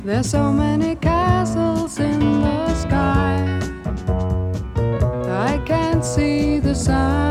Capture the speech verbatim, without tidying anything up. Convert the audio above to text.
There's so many castles in the sky, I can't see the sun.